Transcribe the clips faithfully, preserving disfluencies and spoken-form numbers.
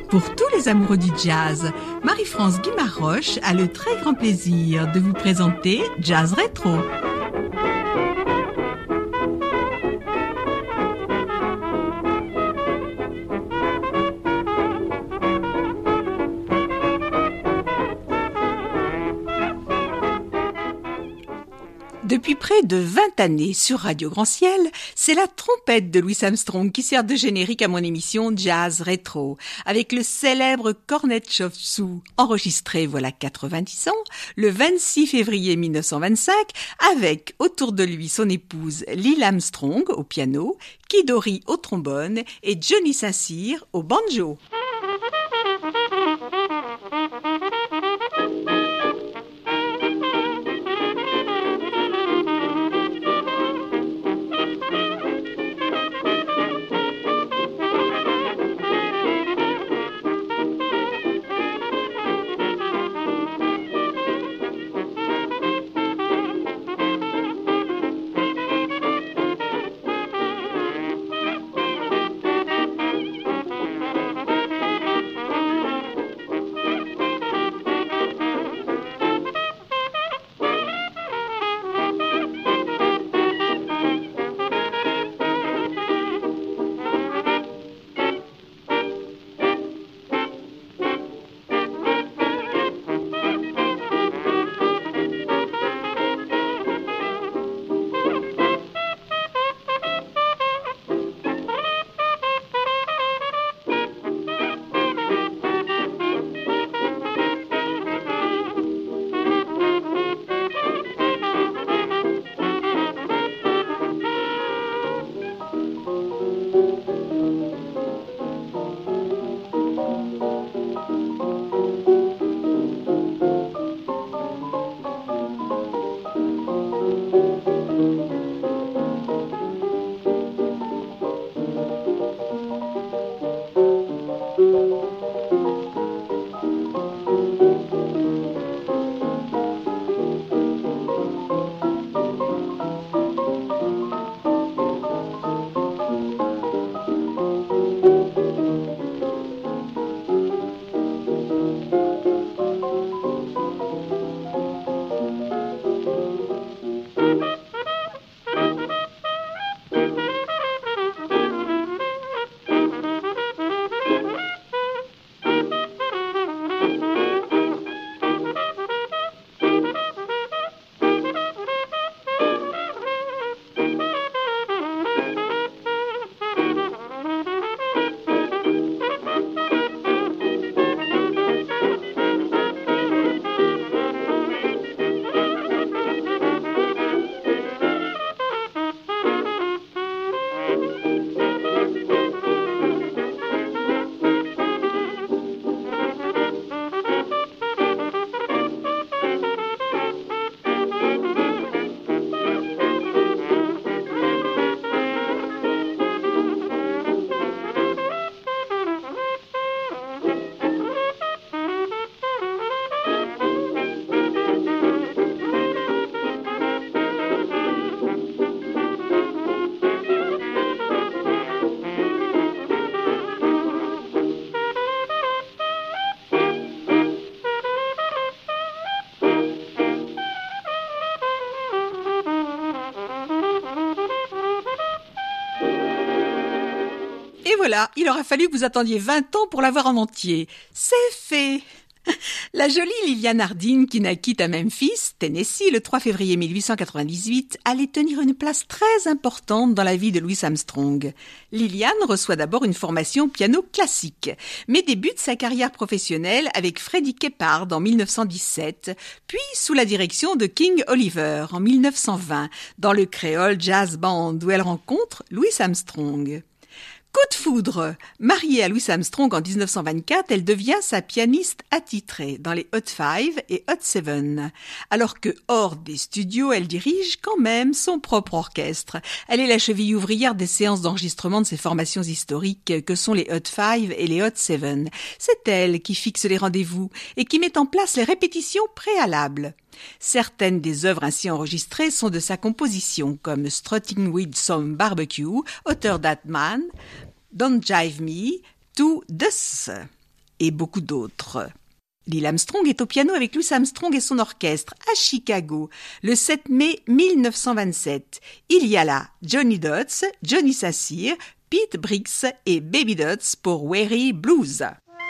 Pour tous les amoureux du jazz, Marie-France Guimaroche a le très grand plaisir de vous présenter Jazz Rétro. Depuis près de vingt années sur Radio Grand Ciel, c'est la trompette de Louis Armstrong qui sert de générique à mon émission Jazz Rétro, avec le célèbre Cornet Chop Suey, enregistré voilà quatre-vingt-dix ans, le vingt-six février mille neuf cent vingt-cinq, avec autour de lui son épouse Lil Armstrong au piano, Kid Ory au trombone et Johnny Saint-Cyr au banjo. Voilà, il aura fallu que vous attendiez vingt ans pour l'avoir en entier. C'est fait! La jolie Liliane Hardin, qui naquit à Memphis, Tennessee, le trois février mille huit cent quatre-vingt-dix-huit, allait tenir une place très importante dans la vie de Louis Armstrong. Liliane reçoit d'abord une formation piano classique, mais débute sa carrière professionnelle avec Freddie Keppard en mille neuf cent dix-sept, puis sous la direction de King Oliver en mille neuf cent vingt, dans le Creole Jazz Band, où elle rencontre Louis Armstrong. Coup de foudre! Mariée à Louis Armstrong en dix-neuf cent vingt-quatre, elle devient sa pianiste attitrée dans les Hot Five et Hot Seven. Alors que, hors des studios, elle dirige quand même son propre orchestre. Elle est la cheville ouvrière des séances d'enregistrement de ces formations historiques que sont les Hot Five et les Hot Seven. C'est elle qui fixe les rendez-vous et qui met en place les répétitions préalables. Certaines des œuvres ainsi enregistrées sont de sa composition, comme Strutting with Some Barbecue, Hotter That Man, Don't Jive Me, To This. et beaucoup d'autres. Neil Armstrong est au piano avec Louis Armstrong et son orchestre à Chicago le sept mai mille neuf cent vingt-sept. Il y a là Johnny Dodds, Johnny Sassir, Pete Briggs et Baby Dodds pour Weary Blues.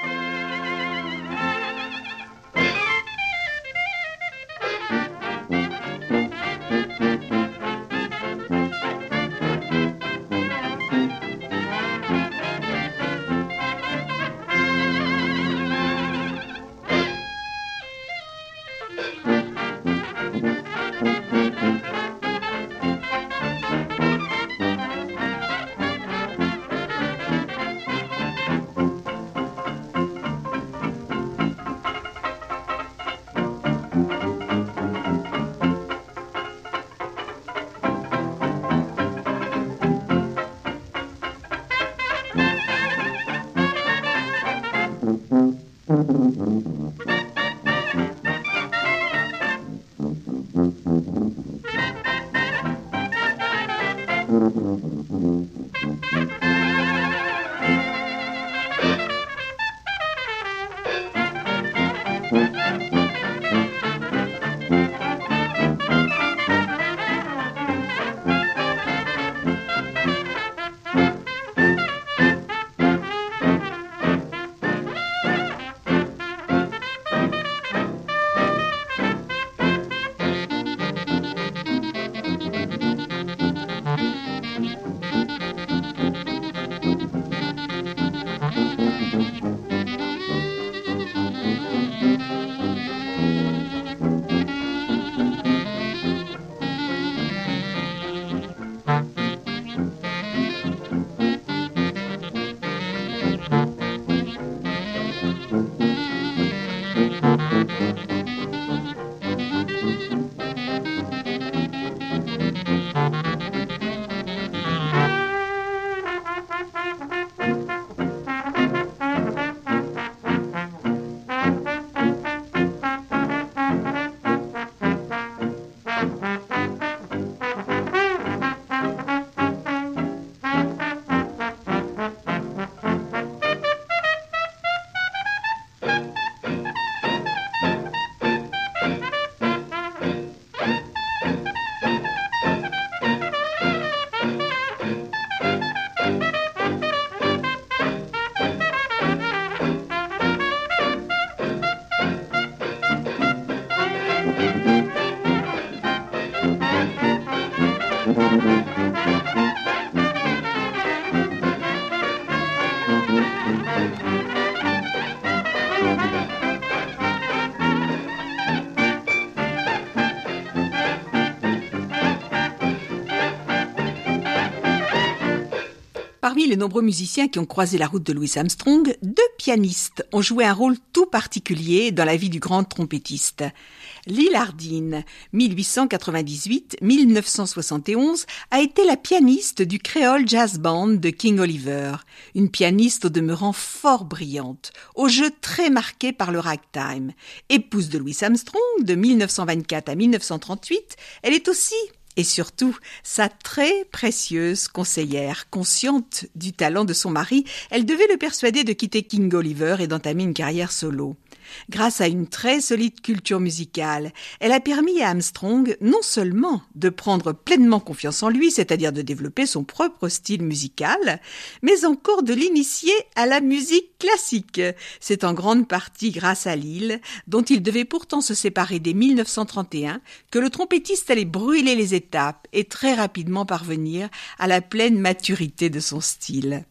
Parmi les nombreux musiciens qui ont croisé la route de Louis Armstrong, deux pianistes ont joué un rôle tout particulier dans la vie du grand trompettiste. Lil Hardin, mille huit cent quatre-vingt-dix-huit à mille neuf cent soixante et onze, a été la pianiste du Creole Jazz Band de King Oliver, une pianiste au demeurant fort brillante, au jeu très marqué par le ragtime. Épouse de Louis Armstrong de mille neuf cent vingt-quatre à mille neuf cent trente-huit, elle est aussi et surtout, sa très précieuse conseillère, consciente du talent de son mari, elle devait le persuader de quitter King Oliver et d'entamer une carrière solo. Grâce à une très solide culture musicale, elle a permis à Armstrong non seulement de prendre pleinement confiance en lui, c'est-à-dire de développer son propre style musical, mais encore de l'initier à la musique classique. C'est en grande partie grâce à Lil, dont il devait pourtant se séparer dès mille neuf cent trente et un, que le trompettiste allait brûler les étapes et très rapidement parvenir à la pleine maturité de son style.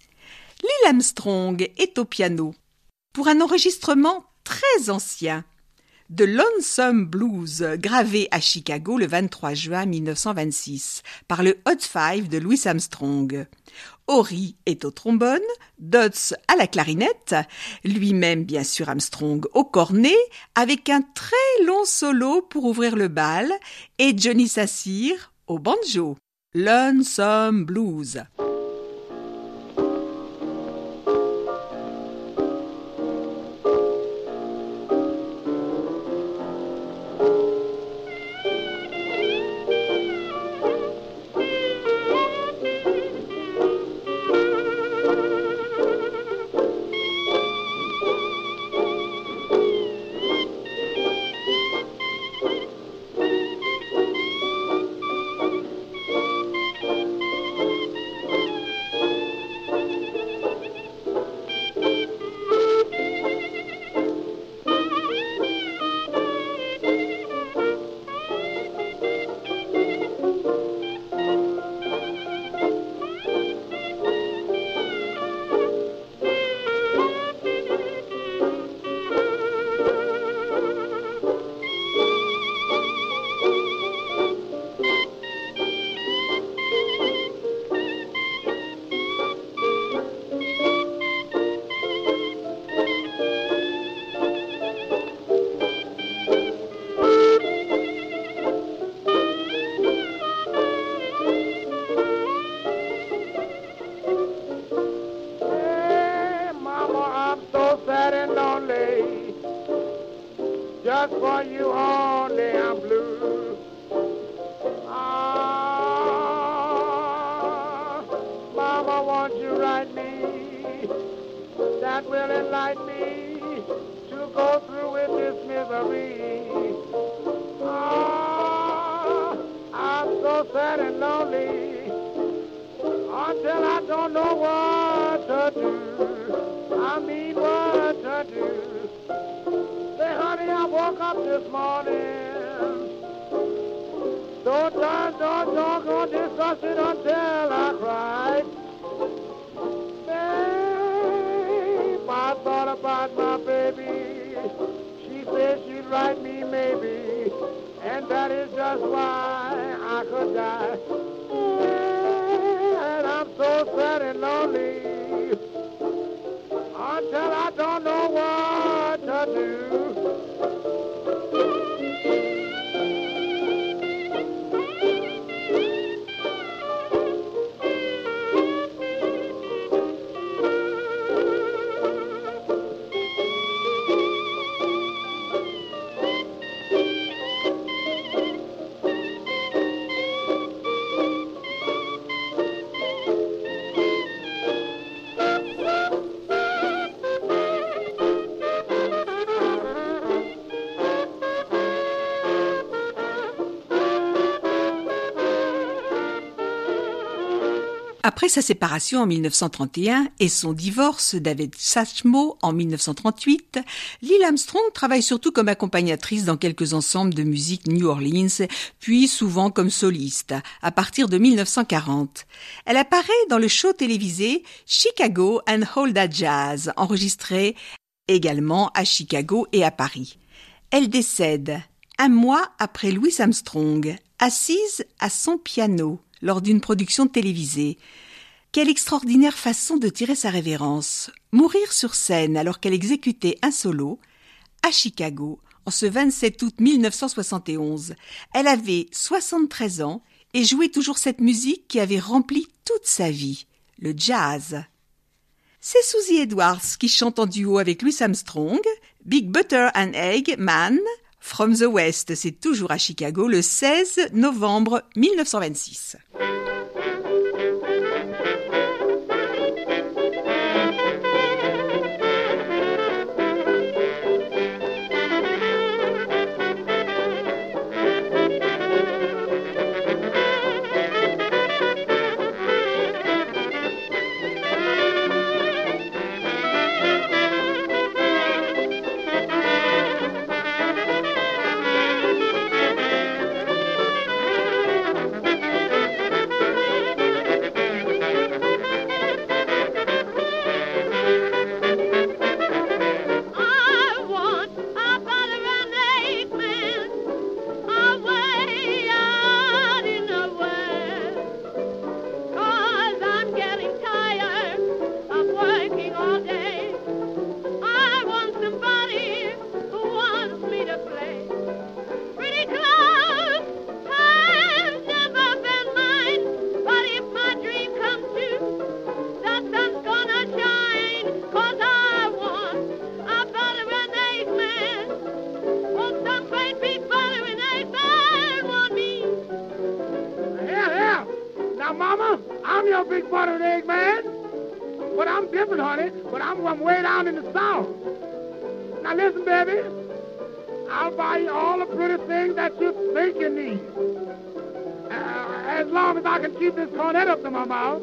Lil Armstrong est au piano pour un enregistrement très ancien de Lonesome Blues, gravé à Chicago le vingt-trois juin mille neuf cent vingt-six par le Hot Five de Louis Armstrong. Horry est au trombone, Dodds à la clarinette, lui-même bien sûr Armstrong au cornet, avec un très long solo pour ouvrir le bal, et Johnny Sassir au banjo. Lonesome Blues. just for you only I'm blue. Ah, Mama, won't you write me? That will enlighten me to go through with this misery. Ah, I'm so sad and lonely until I don't know what to do. I mean what to do. Say, honey, I woke up this morning so tired, so doggone disgusted until I cried. Babe, I thought about my baby. She said she'd write me maybe, and that is just why I could die. And I'm so sad and lonely until I don't know what to do. Après sa séparation en mille neuf cent trente et un et son divorce d'Aved Satchmo en mille neuf cent trente-huit, Lil Armstrong travaille surtout comme accompagnatrice dans quelques ensembles de musique New Orleans, puis souvent comme soliste, à partir de mille neuf cent quarante. Elle apparaît dans le show télévisé Chicago and All That Jazz, enregistré également à Chicago et à Paris. Elle décède un mois après Louis Armstrong, assise à son piano, lors d'une production télévisée. Quelle extraordinaire façon de tirer sa révérence. Mourir sur scène alors qu'elle exécutait un solo à Chicago en ce vingt-sept août mille neuf cent soixante et onze. Elle avait soixante-treize ans et jouait toujours cette musique qui avait rempli toute sa vie, le jazz. C'est Suzy Edwards qui chante en duo avec Louis Armstrong, Big Butter and Egg Man, From the West, c'est toujours à Chicago le seize novembre mille neuf cent vingt-six. Keep this cornet up to my mouth.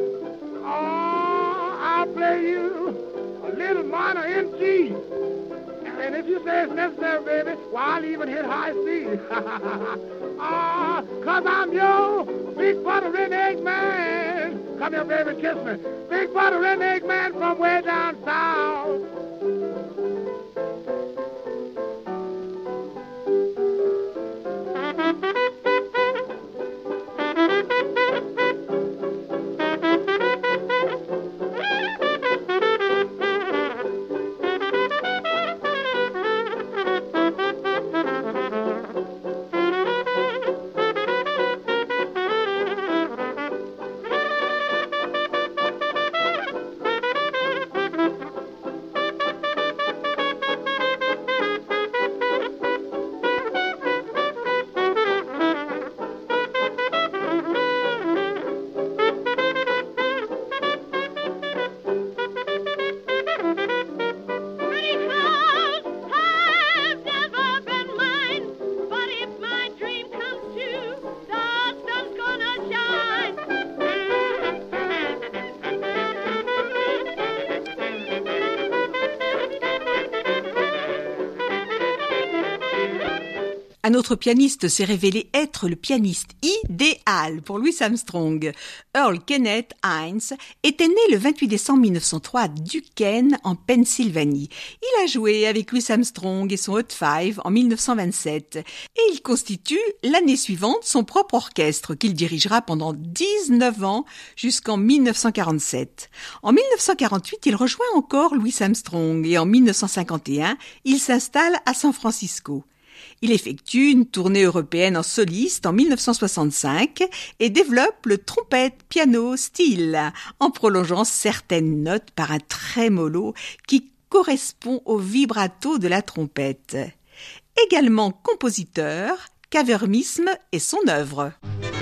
Oh, I'll play you a little minor in G. And if you say it's necessary, baby, well, I'll even hit high C. Ah, cause I'm your big butter and egg man. Come here, baby, kiss me. Big butter and egg man from way down south. Un autre pianiste s'est révélé être le pianiste idéal pour Louis Armstrong. Earl Kenneth Hines était né le vingt-huit décembre mille neuf cent trois à Duquesne, en Pennsylvanie. Il a joué avec Louis Armstrong et son Hot Five en mille neuf cent vingt-sept et il constitue l'année suivante son propre orchestre qu'il dirigera pendant dix-neuf ans jusqu'en mille neuf cent quarante-sept. En mille neuf cent quarante-huit, il rejoint encore Louis Armstrong et en mille neuf cent cinquante et un, il s'installe à San Francisco. Il effectue une tournée européenne en soliste en mille neuf cent soixante-cinq et développe le trompette-piano style en prolongeant certaines notes par un trémolo qui correspond au vibrato de la trompette. Également compositeur, Cavermisme est son œuvre.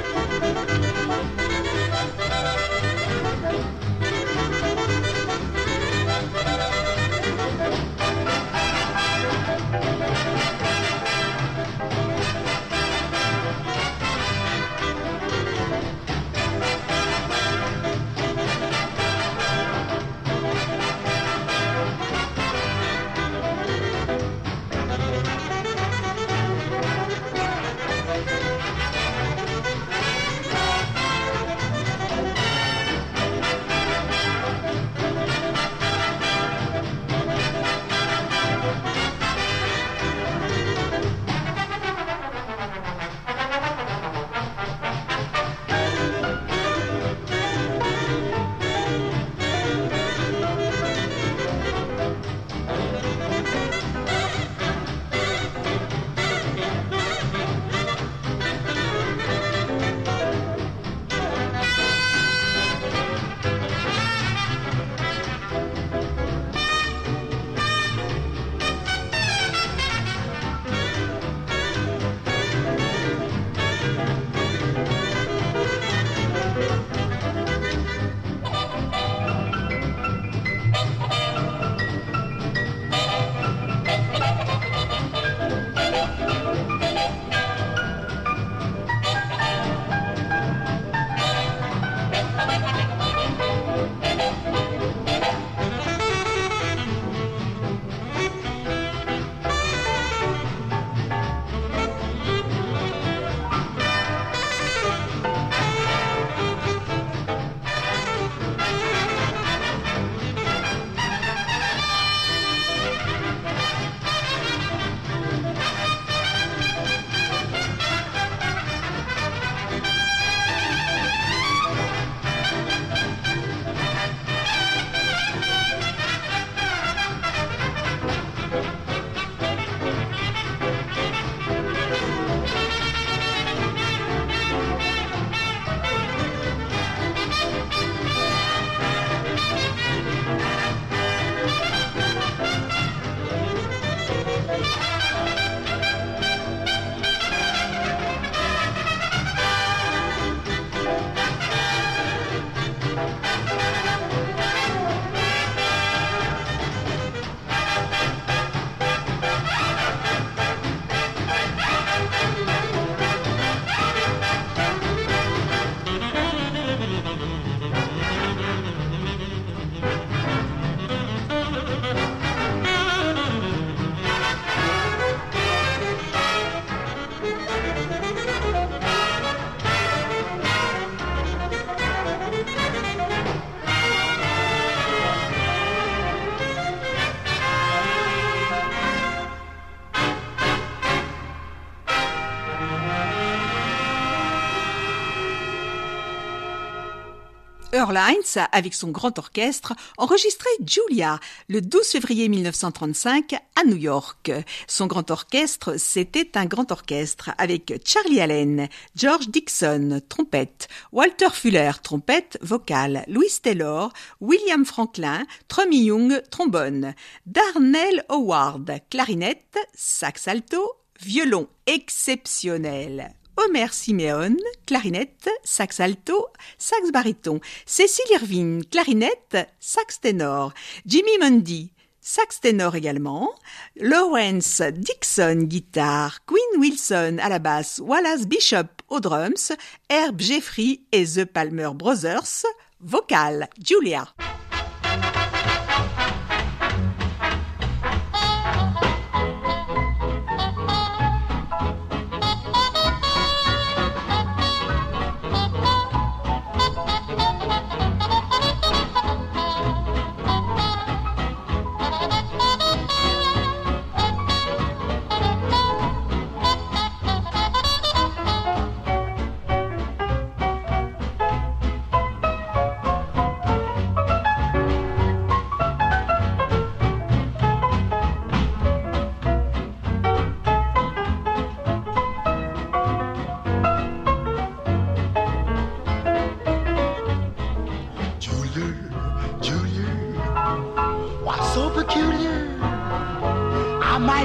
Earl Hines, avec son grand orchestre, enregistrait Julia le douze février mille neuf cent trente-cinq à New York. Son grand orchestre, c'était un grand orchestre avec Charlie Allen, George Dixon, trompette, Walter Fuller, trompette, vocale, Louis Taylor, William Franklin, Trummy Young, trombone, Darnell Howard, clarinette, sax alto, violon exceptionnel, Homer Simeon, clarinette, sax alto, sax baryton, Cecil Irvine, clarinette, sax ténor, Jimmy Mundy, sax ténor également, Lawrence Dixon, guitare, Quinn Wilson à la basse, Wallace Bishop aux drums, Herb Jeffrey et The Palmer Brothers, vocale, Julia.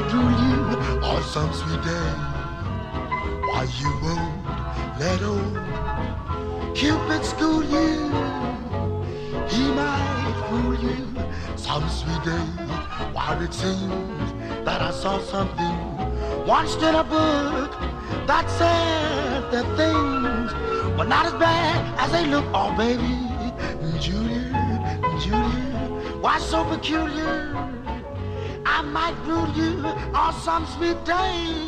might rule you on some sweet day. Why you won't let old Cupid school you? He might fool you some sweet day. While it seems that I saw something once in a book that said that things were not as bad as they look. Oh, baby, Julia, Julia, why so peculiar? I might rule you on some sweet day.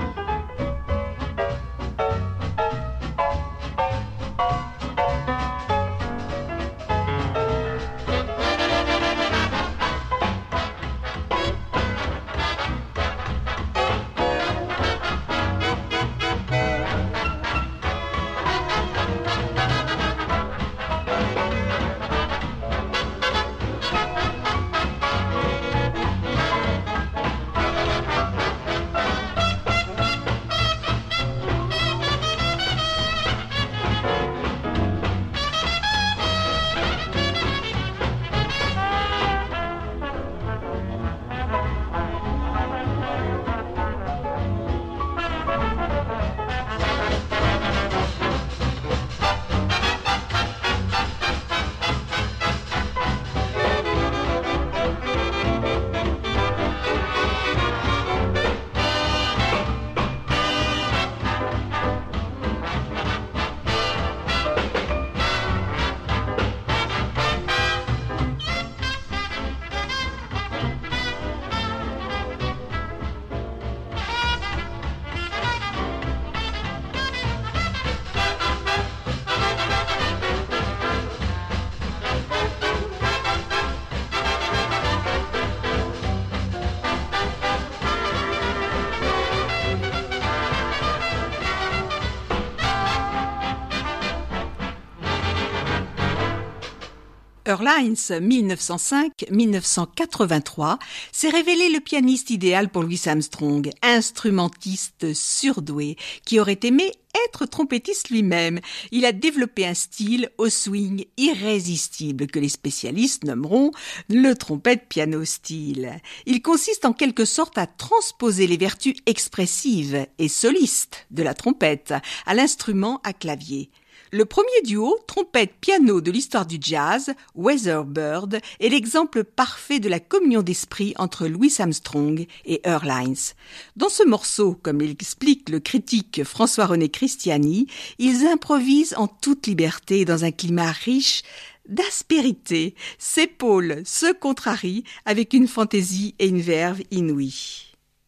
Earl Hines, mille neuf cent cinq à mille neuf cent quatre-vingt-trois, s'est révélé le pianiste idéal pour Louis Armstrong, instrumentiste surdoué, qui aurait aimé être trompettiste lui-même. Il a développé un style au swing irrésistible que les spécialistes nommeront le trompette-piano style. Il consiste en quelque sorte à transposer les vertus expressives et solistes de la trompette à l'instrument à clavier. Le premier duo trompette-piano de l'histoire du jazz, Weatherbird, est l'exemple parfait de la communion d'esprit entre Louis Armstrong et Earl Hines. Dans ce morceau, comme l'explique le critique François-René Christiani, ils improvisent en toute liberté dans un climat riche d'aspérité. Ces pôles se contrarient avec une fantaisie et une verve inouïes.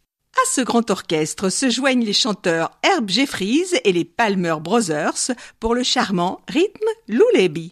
À ce grand orchestre se joignent les chanteurs Herb Jeffries et les Palmer Brothers pour le charmant rythme lullaby.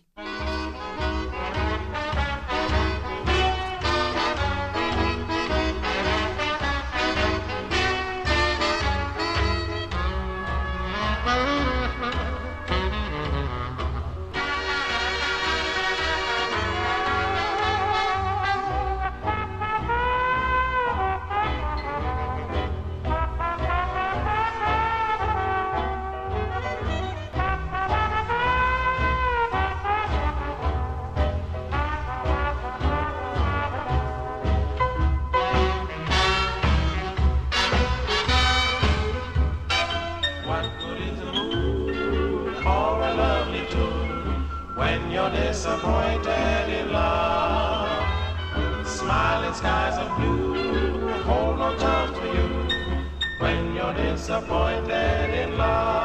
Disappointed in love, smiling skies are blue, hold no time for you. When you're disappointed in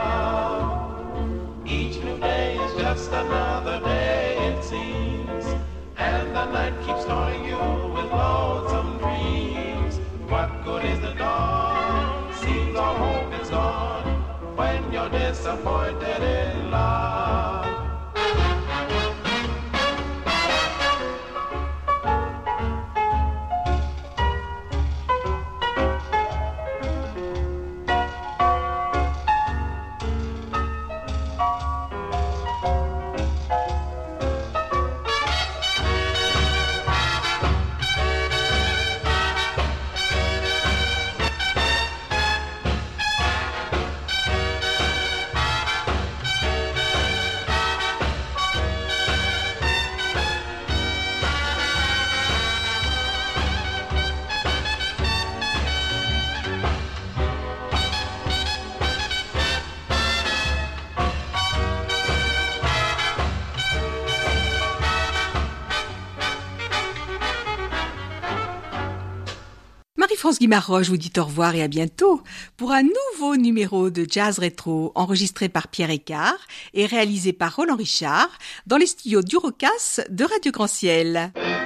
love, each new day is just another day it seems, and the night keeps knowing you with lonesome dreams. What good is the dawn? Seems all hope is gone when you're disappointed in love. Marie-France Guimarroche vous dit au revoir et à bientôt pour un nouveau numéro de Jazz Rétro enregistré par Pierre Écart et réalisé par Roland Richard dans les studios d'Eurocas de Radio Grand Ciel.